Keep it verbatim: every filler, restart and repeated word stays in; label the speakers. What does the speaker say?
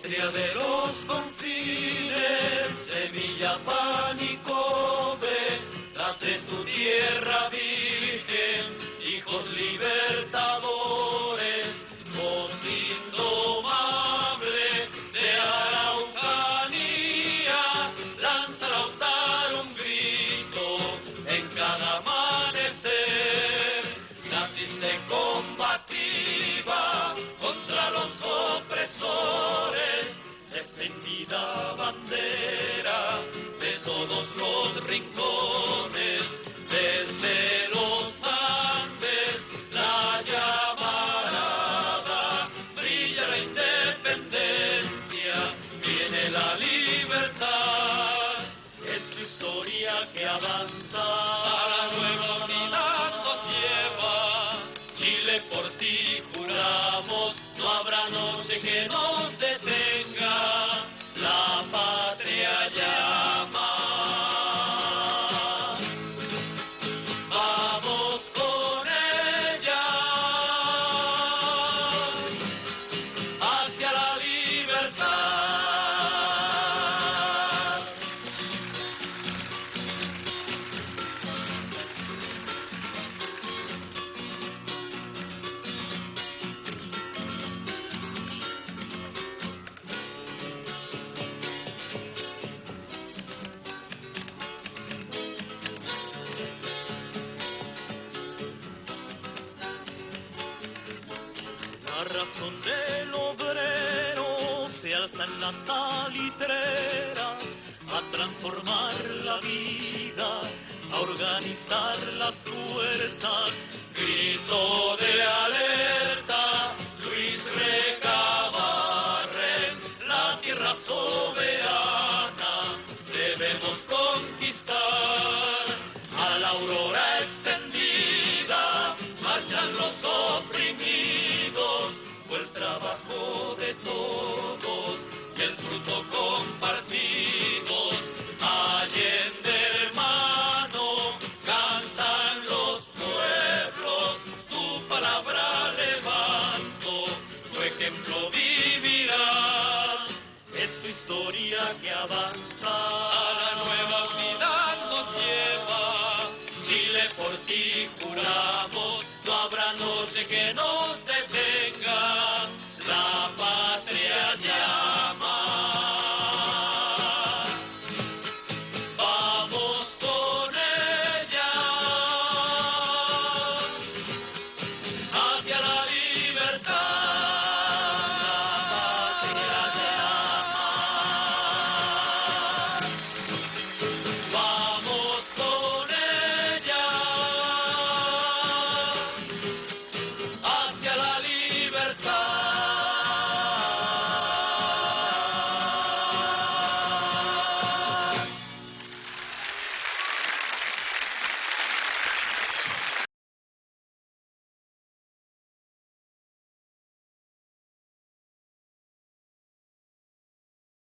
Speaker 1: Patria de los confines, semilla, pan y cobre, las de tu tierra virgen, hijos libertadores, voz indomable de Araucanía, lanza Lautaro un grito en cada amanecer, naciste combativa contra los opresores, defendida bandera de todos los rincones, desde los Andes la llamarada, brilla la independencia, viene la libertad, es tu historia que avanza, a la nueva unidad nos lleva, Chile por ti juramos, no habrá noche que nos detenga, la patria llama. Vamos con ella hacia la libertad. La razón del obrero se alza en las salitreras a transformar la vida, a organizar las fuerzas. Grito de alerta, Luis Recabarren, la tierra soberana debemos conquistar. A la aurora extendida marchan los oprimidos, fue el trabajo de todos y el fruto compartidos. Allende hermano, cantan los pueblos, tu palabra levanto, tu ejemplo vivirá. Es tu historia que avanza, a la nueva unidad nos lleva. Chile por ti juramos, no habrá noche que no